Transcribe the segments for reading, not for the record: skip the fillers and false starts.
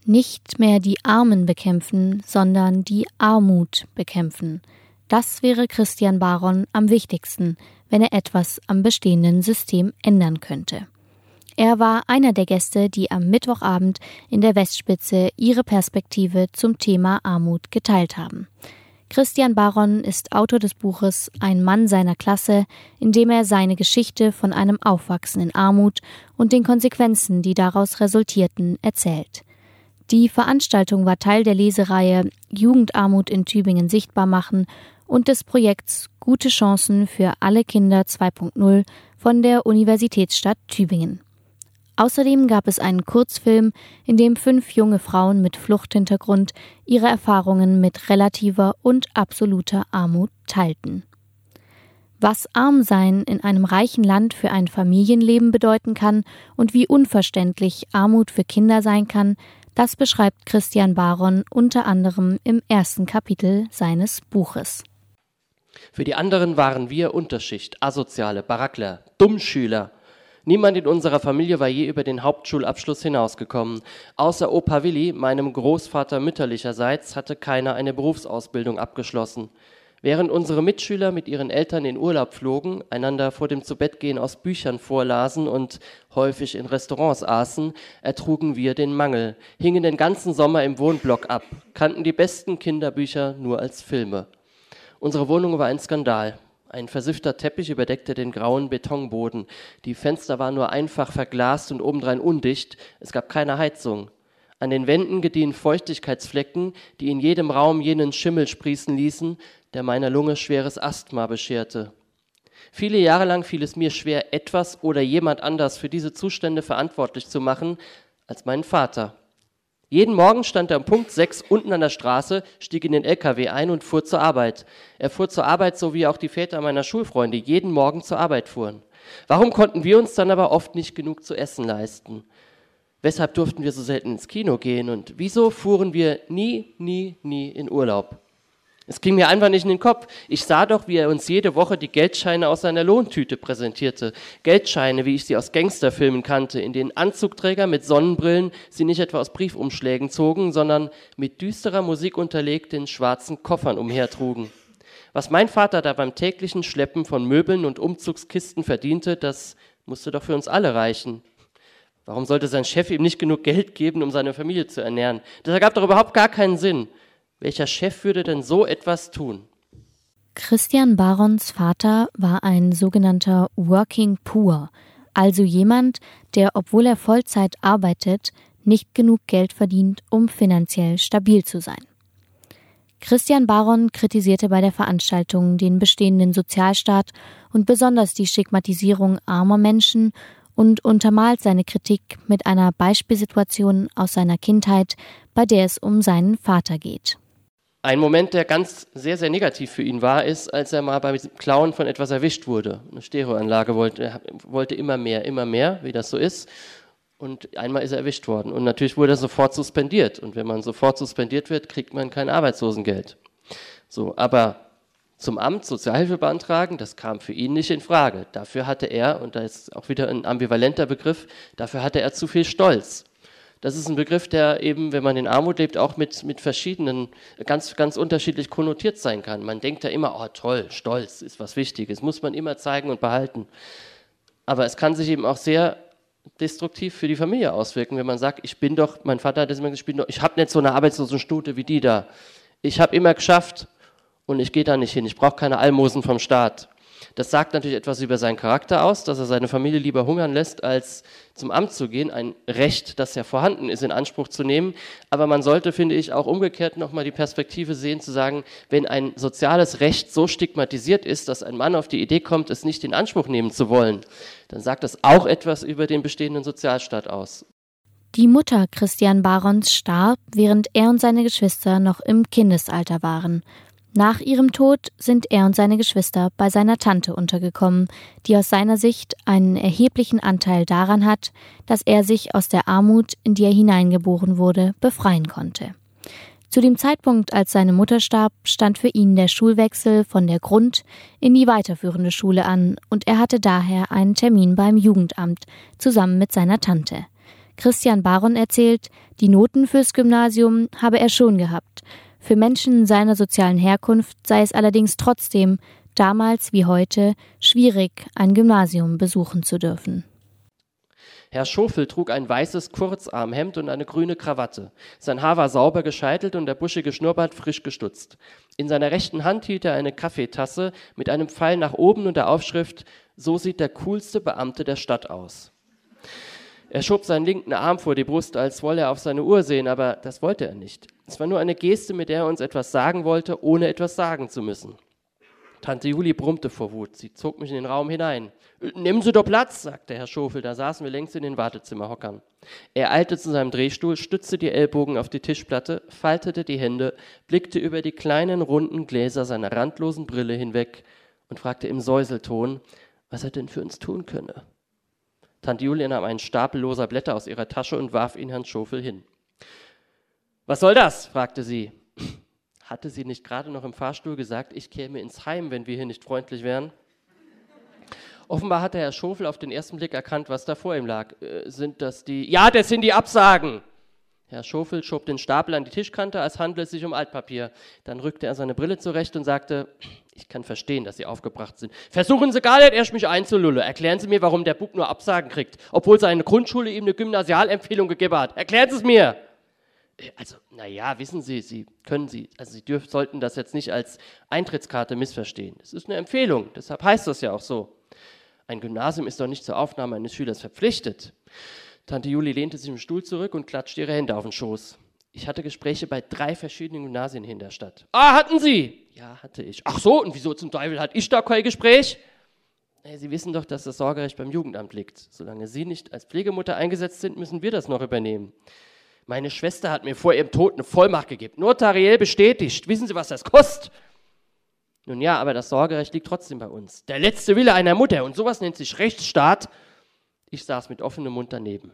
Nicht mehr die Armen bekämpfen, sondern die Armut bekämpfen. Das wäre Christian Baron am wichtigsten, wenn er etwas am bestehenden System ändern könnte. Er war einer der Gäste, die am Mittwochabend in der Westspitze ihre Perspektive zum Thema Armut geteilt haben. Christian Baron ist Autor des Buches Ein Mann seiner Klasse, in dem er seine Geschichte von einem Aufwachsen in Armut und den Konsequenzen, die daraus resultierten, erzählt. Die Veranstaltung war Teil der Lesereihe Jugendarmut in Tübingen sichtbar machen und des Projekts Gute Chancen für alle Kinder 2.0 von der Universitätsstadt Tübingen. Außerdem gab es einen Kurzfilm, in dem 5 junge Frauen mit Fluchthintergrund ihre Erfahrungen mit relativer und absoluter Armut teilten. Was Armsein in einem reichen Land für ein Familienleben bedeuten kann und wie unverständlich Armut für Kinder sein kann, das beschreibt Christian Baron unter anderem im ersten Kapitel seines Buches. Für die anderen waren wir Unterschicht, Asoziale, Barackler, Dummschüler. Niemand in unserer Familie war je über den Hauptschulabschluss hinausgekommen. Außer Opa Willi, meinem Großvater mütterlicherseits, hatte keiner eine Berufsausbildung abgeschlossen. Während unsere Mitschüler mit ihren Eltern in Urlaub flogen, einander vor dem Zubettgehen aus Büchern vorlasen und häufig in Restaurants aßen, ertrugen wir den Mangel, hingen den ganzen Sommer im Wohnblock ab, kannten die besten Kinderbücher nur als Filme. Unsere Wohnung war ein Skandal. Ein versiffter Teppich überdeckte den grauen Betonboden. Die Fenster waren nur einfach verglast und obendrein undicht. Es gab keine Heizung. An den Wänden gediehen Feuchtigkeitsflecken, die in jedem Raum jenen Schimmel sprießen ließen, der meiner Lunge schweres Asthma bescherte. Viele Jahre lang fiel es mir schwer, etwas oder jemand anders für diese Zustände verantwortlich zu machen als meinen Vater. Jeden Morgen stand er um Punkt 6 unten an der Straße, stieg in den LKW ein und fuhr zur Arbeit. Er fuhr zur Arbeit, so wie auch die Väter meiner Schulfreunde jeden Morgen zur Arbeit fuhren. Warum konnten wir uns dann aber oft nicht genug zu essen leisten? Weshalb durften wir so selten ins Kino gehen? Und wieso fuhren wir nie in Urlaub? Es ging mir einfach nicht in den Kopf. Ich sah doch, wie er uns jede Woche die Geldscheine aus seiner Lohntüte präsentierte. Geldscheine, wie ich sie aus Gangsterfilmen kannte, in denen Anzugträger mit Sonnenbrillen sie nicht etwa aus Briefumschlägen zogen, sondern mit düsterer Musik unterlegt in schwarzen Koffern umhertrugen. Was mein Vater da beim täglichen Schleppen von Möbeln und Umzugskisten verdiente, das musste doch für uns alle reichen. Warum sollte sein Chef ihm nicht genug Geld geben, um seine Familie zu ernähren? Das ergab doch überhaupt gar keinen Sinn. Welcher Chef würde denn so etwas tun? Christian Barons Vater war ein sogenannter Working Poor, also jemand, der, obwohl er Vollzeit arbeitet, nicht genug Geld verdient, um finanziell stabil zu sein. Christian Baron kritisierte bei der Veranstaltung den bestehenden Sozialstaat und besonders die Stigmatisierung armer Menschen und untermalt seine Kritik mit einer Beispielsituation aus seiner Kindheit, bei der es um seinen Vater geht. Ein Moment, der sehr, sehr negativ für ihn war, ist, als er mal beim Klauen von etwas erwischt wurde. Eine Stereoanlage wollte immer mehr, wie das so ist. Und einmal ist er erwischt worden. Und natürlich wurde er sofort suspendiert. Und wenn man sofort suspendiert wird, kriegt man kein Arbeitslosengeld. So, aber zum Amt Sozialhilfe beantragen, das kam für ihn nicht in Frage. Dafür hatte er, und da ist auch wieder ein ambivalenter Begriff, dafür hatte er zu viel Stolz. Das ist ein Begriff, der eben, wenn man in Armut lebt, auch mit verschiedenen, ganz unterschiedlich konnotiert sein kann. Man denkt ja immer, oh toll, Stolz ist was Wichtiges, muss man immer zeigen und behalten. Aber es kann sich eben auch sehr destruktiv für die Familie auswirken, wenn man sagt, mein Vater hat das immer gesagt, ich habe nicht so eine Arbeitslosenstute wie die da. Ich habe immer geschafft und ich gehe da nicht hin, ich brauche keine Almosen vom Staat. Das sagt natürlich etwas über seinen Charakter aus, dass er seine Familie lieber hungern lässt, als zum Amt zu gehen. Ein Recht, das ja vorhanden ist, in Anspruch zu nehmen. Aber man sollte, finde ich, auch umgekehrt nochmal die Perspektive sehen, zu sagen, wenn ein soziales Recht so stigmatisiert ist, dass ein Mann auf die Idee kommt, es nicht in Anspruch nehmen zu wollen, dann sagt das auch etwas über den bestehenden Sozialstaat aus. Die Mutter Christian Barons starb, während er und seine Geschwister noch im Kindesalter waren. Nach ihrem Tod sind er und seine Geschwister bei seiner Tante untergekommen, die aus seiner Sicht einen erheblichen Anteil daran hat, dass er sich aus der Armut, in die er hineingeboren wurde, befreien konnte. Zu dem Zeitpunkt, als seine Mutter starb, stand für ihn der Schulwechsel von der Grund- in die weiterführende Schule an und er hatte daher einen Termin beim Jugendamt zusammen mit seiner Tante. Christian Baron erzählt, die Noten fürs Gymnasium habe er schon gehabt. Für Menschen seiner sozialen Herkunft sei es allerdings trotzdem, damals wie heute, schwierig, ein Gymnasium besuchen zu dürfen. Herr Schofel trug ein weißes Kurzarmhemd und eine grüne Krawatte. Sein Haar war sauber gescheitelt und der buschige Schnurrbart frisch gestutzt. In seiner rechten Hand hielt er eine Kaffeetasse mit einem Pfeil nach oben und der Aufschrift: So sieht der coolste Beamte der Stadt aus. Er schob seinen linken Arm vor die Brust, als wolle er auf seine Uhr sehen, aber das wollte er nicht. Es war nur eine Geste, mit der er uns etwas sagen wollte, ohne etwas sagen zu müssen. Tante Juli brummte vor Wut. Sie zog mich in den Raum hinein. »Nehmen Sie doch Platz«, sagte Herr Schofel. Da saßen wir längst in den Wartezimmerhockern. Er eilte zu seinem Drehstuhl, stützte die Ellbogen auf die Tischplatte, faltete die Hände, blickte über die kleinen, runden Gläser seiner randlosen Brille hinweg und fragte im Säuselton, was er denn für uns tun könne. Tante Juli nahm einen Stapel loser Blätter aus ihrer Tasche und warf ihn Herrn Schofel hin. »Was soll das?« fragte sie. Hatte sie nicht gerade noch im Fahrstuhl gesagt, ich käme ins Heim, wenn wir hier nicht freundlich wären? Offenbar hatte Herr Schofel auf den ersten Blick erkannt, was da vor ihm lag. Sind das die... Ja, das sind die Absagen! Herr Schofel schob den Stapel an die Tischkante, als handle es sich um Altpapier. Dann rückte er seine Brille zurecht und sagte, ich kann verstehen, dass Sie aufgebracht sind. Versuchen Sie gar nicht erst mich einzulullen. Erklären Sie mir, warum der Bub nur Absagen kriegt, obwohl seine Grundschule ihm eine Gymnasialempfehlung gegeben hat. Erklären Sie es mir! Also, naja, wissen Sie, Sie sollten das jetzt nicht als Eintrittskarte missverstehen. Es ist eine Empfehlung, deshalb heißt das ja auch so. Ein Gymnasium ist doch nicht zur Aufnahme eines Schülers verpflichtet. Tante Juli lehnte sich im Stuhl zurück und klatschte ihre Hände auf den Schoß. Ich hatte Gespräche bei 3 verschiedenen Gymnasien hier in der Stadt. Ah, hatten Sie? Ja, hatte ich. Ach so, und wieso zum Teufel hatte ich da kein Gespräch? Sie wissen doch, dass das Sorgerecht beim Jugendamt liegt. Solange Sie nicht als Pflegemutter eingesetzt sind, müssen wir das noch übernehmen. Meine Schwester hat mir vor ihrem Tod eine Vollmacht gegeben, notariell bestätigt. Wissen Sie, was das kostet? Nun ja, aber das Sorgerecht liegt trotzdem bei uns. Der letzte Wille einer Mutter und sowas nennt sich Rechtsstaat. Ich saß mit offenem Mund daneben.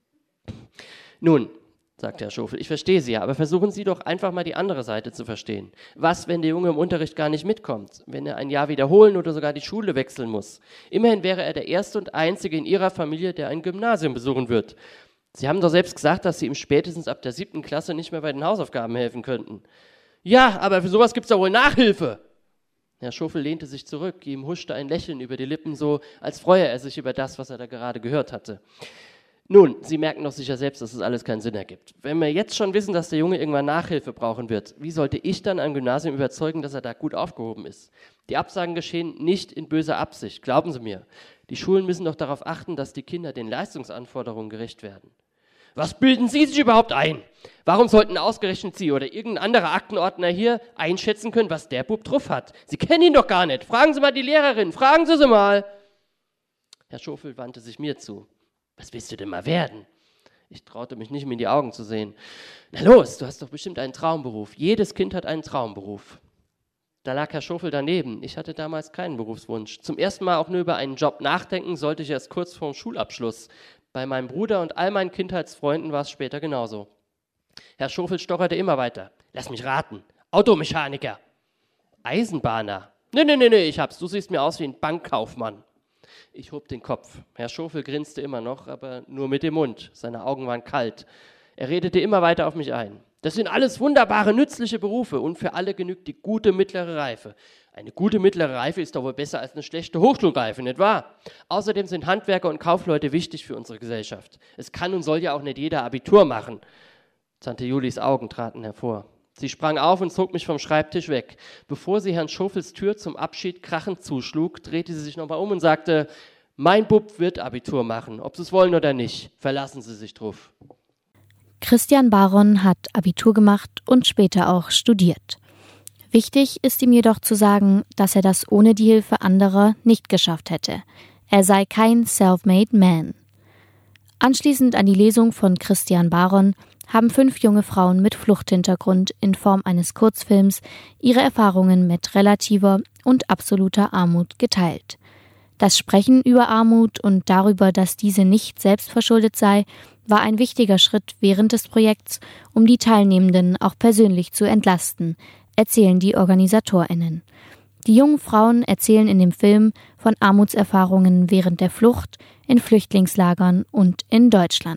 Nun, sagte Herr Schofel, ich verstehe Sie ja, aber versuchen Sie doch einfach mal die andere Seite zu verstehen. Was, wenn der Junge im Unterricht gar nicht mitkommt? Wenn er ein Jahr wiederholen oder sogar die Schule wechseln muss? Immerhin wäre er der erste und einzige in Ihrer Familie, der ein Gymnasium besuchen wird. Sie haben doch selbst gesagt, dass Sie ihm spätestens ab der 7. Klasse nicht mehr bei den Hausaufgaben helfen könnten. Ja, aber für sowas gibt's doch wohl Nachhilfe. Herr Schofel lehnte sich zurück, ihm huschte ein Lächeln über die Lippen, so als freue er sich über das, was er da gerade gehört hatte. Nun, Sie merken doch sicher selbst, dass es alles keinen Sinn ergibt. Wenn wir jetzt schon wissen, dass der Junge irgendwann Nachhilfe brauchen wird, wie sollte ich dann am Gymnasium überzeugen, dass er da gut aufgehoben ist? Die Absagen geschehen nicht in böser Absicht, glauben Sie mir. Die Schulen müssen doch darauf achten, dass die Kinder den Leistungsanforderungen gerecht werden. Was bilden Sie sich überhaupt ein? Warum sollten ausgerechnet Sie oder irgendein anderer Aktenordner hier einschätzen können, was der Bub drauf hat? Sie kennen ihn doch gar nicht. Fragen Sie mal die Lehrerin, fragen Sie mal. Herr Schofel wandte sich mir zu. Was willst du denn mal werden? Ich traute mich nicht, mir in die Augen zu sehen. Na los, du hast doch bestimmt einen Traumberuf. Jedes Kind hat einen Traumberuf. Da lag Herr Schofel daneben. Ich hatte damals keinen Berufswunsch. Zum ersten Mal auch nur über einen Job nachdenken sollte ich erst kurz vorm Schulabschluss. Bei meinem Bruder und all meinen Kindheitsfreunden war es später genauso. Herr Schofel stocherte immer weiter. Lass mich raten. Automechaniker. Eisenbahner. Nee, ich hab's. Du siehst mir aus wie ein Bankkaufmann. Ich hob den Kopf. Herr Schofel grinste immer noch, aber nur mit dem Mund. Seine Augen waren kalt. Er redete immer weiter auf mich ein. Das sind alles wunderbare, nützliche Berufe und für alle genügt die gute mittlere Reife. Eine gute mittlere Reife ist doch wohl besser als eine schlechte Hochschulreife, nicht wahr? Außerdem sind Handwerker und Kaufleute wichtig für unsere Gesellschaft. Es kann und soll ja auch nicht jeder Abitur machen. Tante Julis Augen traten hervor. Sie sprang auf und zog mich vom Schreibtisch weg. Bevor sie Herrn Schofels Tür zum Abschied krachend zuschlug, drehte sie sich nochmal um und sagte, mein Bub wird Abitur machen, ob Sie es wollen oder nicht. Verlassen Sie sich drauf. Christian Baron hat Abitur gemacht und später auch studiert. Wichtig ist ihm jedoch zu sagen, dass er das ohne die Hilfe anderer nicht geschafft hätte. Er sei kein self-made man. Anschließend an die Lesung von Christian Baron haben 5 junge Frauen mit Fluchthintergrund in Form eines Kurzfilms ihre Erfahrungen mit relativer und absoluter Armut geteilt. Das Sprechen über Armut und darüber, dass diese nicht selbstverschuldet sei, war ein wichtiger Schritt während des Projekts, um die Teilnehmenden auch persönlich zu entlasten, erzählen die OrganisatorInnen. Die jungen Frauen erzählen in dem Film von Armutserfahrungen während der Flucht, in Flüchtlingslagern und in Deutschland.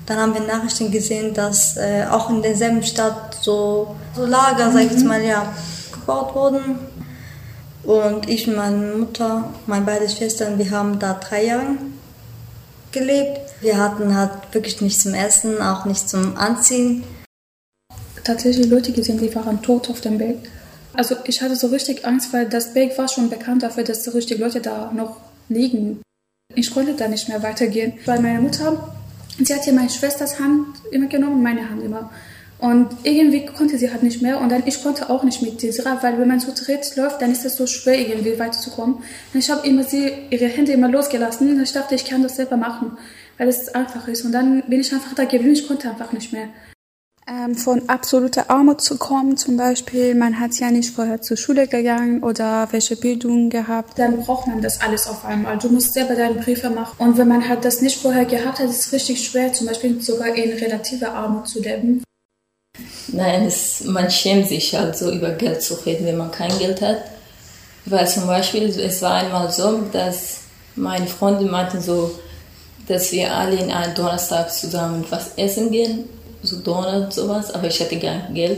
Dann haben wir Nachrichten gesehen, dass auch in derselben Stadt so Lager, sag ich jetzt mal, ja, gebaut wurden. Und ich und meine Mutter, meine beiden Schwestern, wir haben da 3 Jahre gelebt. Wir hatten halt wirklich nichts zum Essen, auch nichts zum Anziehen. Tatsächlich Leute gesehen, die waren tot auf dem Berg. Also ich hatte so richtig Angst, weil das Berg war schon bekannt dafür, dass so richtig Leute da noch liegen. Ich konnte da nicht mehr weitergehen, weil meine Mutter, sie hat ja meine Schwesters Hand immer genommen und meine Hand immer. Und irgendwie konnte sie halt nicht mehr und dann ich konnte auch nicht mit dieser, weil wenn man zu dritt läuft, dann ist es so schwer, irgendwie weiterzukommen. Und ich habe immer ihre Hände immer losgelassen und ich dachte, ich kann das selber machen, weil es einfach ist. Und dann bin ich einfach da geblieben, ich konnte einfach nicht mehr. Von absoluter Armut zu kommen, zum Beispiel, man hat ja nicht vorher zur Schule gegangen oder welche Bildung gehabt, dann braucht man das alles auf einmal. Du musst selber deine Briefe machen und wenn man halt das nicht vorher gehabt hat, ist es richtig schwer, zum Beispiel sogar in relativer Armut zu leben. Nein, man schämt sich halt so über Geld zu reden, wenn man kein Geld hat. Weil zum Beispiel, es war einmal so, dass meine Freunde meinten so, dass wir alle in einem Donnerstag zusammen was essen gehen, so Donut, sowas, aber ich hatte gar kein Geld.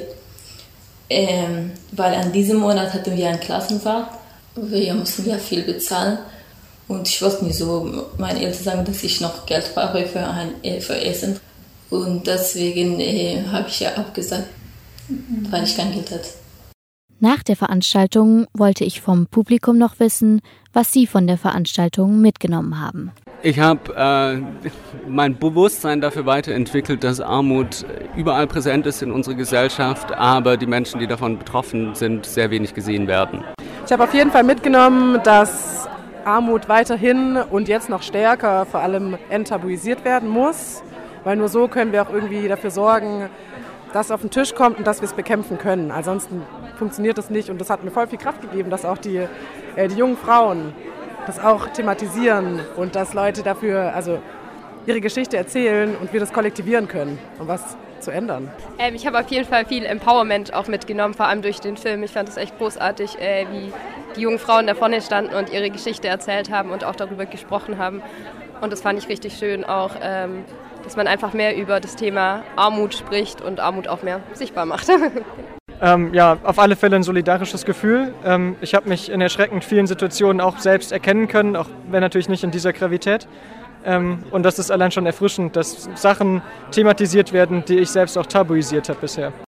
Weil an diesem Monat hatten wir eine Klassenfahrt, wir mussten ja viel bezahlen und ich wollte nicht so meinen Eltern sagen, dass ich noch Geld brauche für Essen. Und deswegen habe ich ja abgesagt, weil ich kein Geld hatte. Nach der Veranstaltung wollte ich vom Publikum noch wissen, was sie von der Veranstaltung mitgenommen haben. Ich habe mein Bewusstsein dafür weiterentwickelt, dass Armut überall präsent ist in unserer Gesellschaft, aber die Menschen, die davon betroffen sind, sehr wenig gesehen werden. Ich habe auf jeden Fall mitgenommen, dass Armut weiterhin und jetzt noch stärker vor allem enttabuisiert werden muss, weil nur so können wir auch irgendwie dafür sorgen, dass es auf den Tisch kommt und dass wir es bekämpfen können. Ansonsten funktioniert das nicht und das hat mir voll viel Kraft gegeben, dass auch die jungen Frauen das auch thematisieren und dass Leute dafür ihre Geschichte erzählen und wir das kollektivieren können, um was zu ändern. Ich habe auf jeden Fall viel Empowerment auch mitgenommen, vor allem durch den Film. Ich fand es echt großartig, wie die jungen Frauen da vorne standen und ihre Geschichte erzählt haben und auch darüber gesprochen haben. Und das fand ich richtig schön auch, dass man einfach mehr über das Thema Armut spricht und Armut auch mehr sichtbar macht. Ja, auf alle Fälle ein solidarisches Gefühl. Ich habe mich in erschreckend vielen Situationen auch selbst erkennen können, auch wenn natürlich nicht in dieser Gravität. Und das ist allein schon erfrischend, dass Sachen thematisiert werden, die ich selbst auch tabuisiert habe bisher.